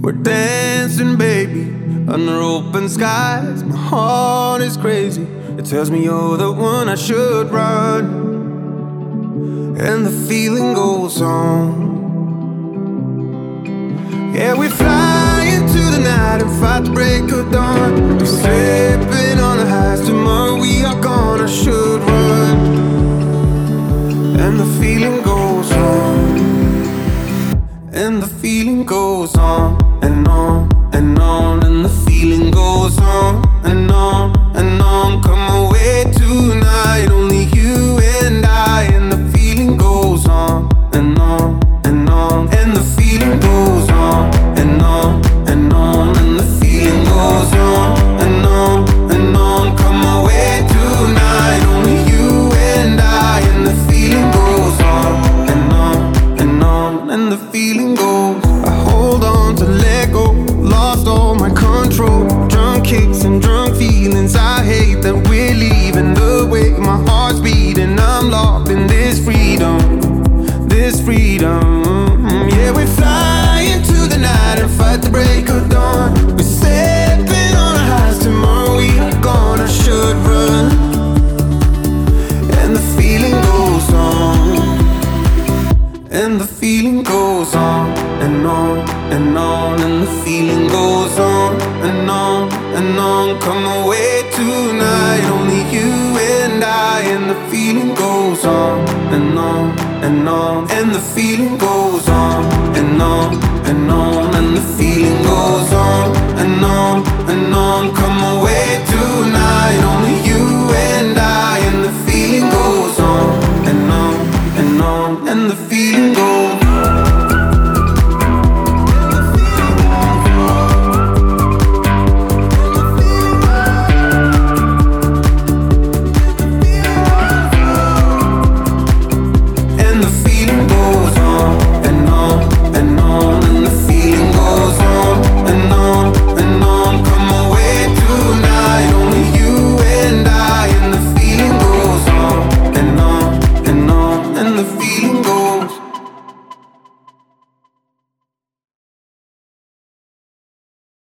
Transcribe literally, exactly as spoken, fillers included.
We're dancing, baby, under open skies. My heart is crazy. It tells me you're the one I should run, and the feeling goes on. Yeah, we fly into the night and fight the break of dawn. We're slipping on the highs. Tomorrow we are gone. I should run, and the feeling goes on. And the feeling goes on and on and on. And the feeling goes on and on and on. Come away tonight, only you and I. And the feeling goes on and on and on. And the feeling goes on and on and on. And the feeling goes on and on and on. Come away tonight, only you and I. And the feeling goes on and on and on. And the feeling goes. I hold on to let go, lost all my control. Drunk kicks and drunk feelings. I hate that we're leaving. The way my heart's beating, I'm locked in this freedom, this freedom. Yeah, we fly into the night and fight the break of dawn. We're stepping on our highs. Tomorrow we are gone. I should run, and the feeling goes on. And the feeling goes on and on and on. And the feeling goes on and on and on. Come away tonight, only you and I. And the feeling goes on and on and on. And the feeling goes on and on and on. And the feeling goes on and on and on. Come away tonight, only you and I. And the feeling goes on and on and on. And the feeling goes on.